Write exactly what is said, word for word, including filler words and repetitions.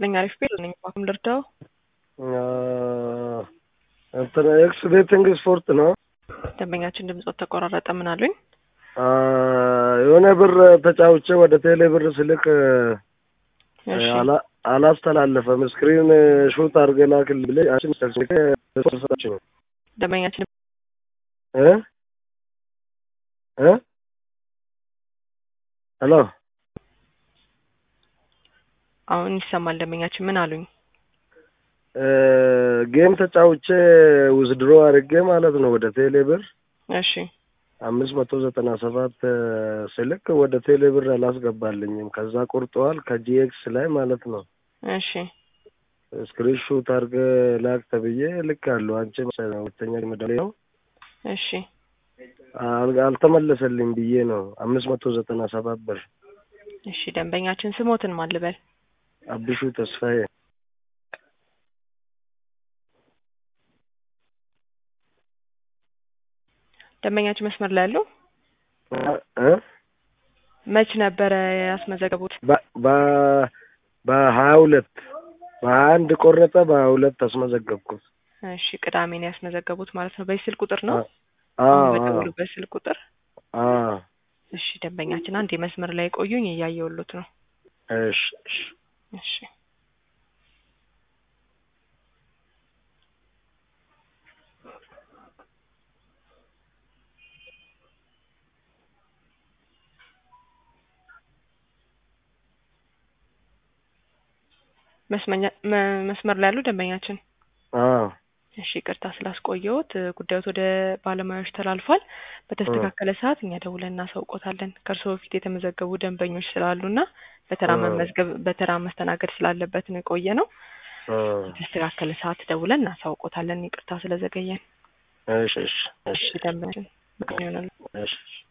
ይስጥልኝ አሪፍ ቤት ነኝ ባኩም ልርዳው እንትን ኤክስ ቤቲንግ ስፖርት ነው ደንበኛችን ድምጽ ተቆራረጠ ምን አሉኝ የሆነ ብር ተጫውቼ ወደ ቴሌ ብር ስልክ አላ አላስተላለፈም ስክሪን ሾት አድርገህ ላክልኝ ብለህ አንቺም ሰርቼ ተሰጣችሁ ደንበኛችን እ እ ሄሎ አሁን ይሰማል ደንበኛችን ምን አሉኝ ጌም ተጫውቼ ውዝድሮ አድርጌ ማለት ነው ወደ ቴሌ ብር እሺ አምስት መቶ ዘጠና ሰባት ስልክ ወደ ቴሌ ብር አላስገባልኝም ከዛ ቆርጠዋል ከጂኤክስ ላይ ማለት ነው እሺ ስክሪን ሾት አድርገህ ላክ ተብዬ ልካለሁ አንቺም ሁለተኛ መደለ ነው እሺ አልተመለሰልኝ ብዬ ነው አምስት መቶ ዘጠና ሰባት ብር እሺ ደንበኛችን ስሞትን ማን ልበል አብሹ ተስፋዬ ደንበኛችን መስመር ላይ ያለው እ መች ነበር ያስመዘገቡት በ በሀያ ሁለት በሀያ አንድ ቆረጠ በሀያ ሁለት አስመዘገብኩት እሺ ቅዳሜ ነው ያስመዘገቡት ማለት ነው በስልክ ቁጥር ነው አዎ በስልክ ቁጥር አዎ እሺ ደንበኛችን አንድ መስመር ላይ ቆዩኝ እያየሁልዎት ነው እሺ እሺ መስመኛ መስመር ላይ ያሉ ደንበኛችን አዎ እሺ ይቅርታ ስላስቆየሁት ጉዳዩት ወደ ባለሙያዎች ተላልፏል በተስተካከለ ሰዓት እኛ ደውለን እናሳውቆታለን ከርሶ በፊት የተመዘገቡ ደንበኞች ስላሉና በተራ መመዝገብ በተራ መስተናገድ ስላለበት ነው የቆየ ነው በተስተካከለ ሰዓት ደውለን እናሳውቆታለን ይቅርታ ስለዘገየን እሺ እሺ እሺ ደንበኛችን ምክንያቱም እሺ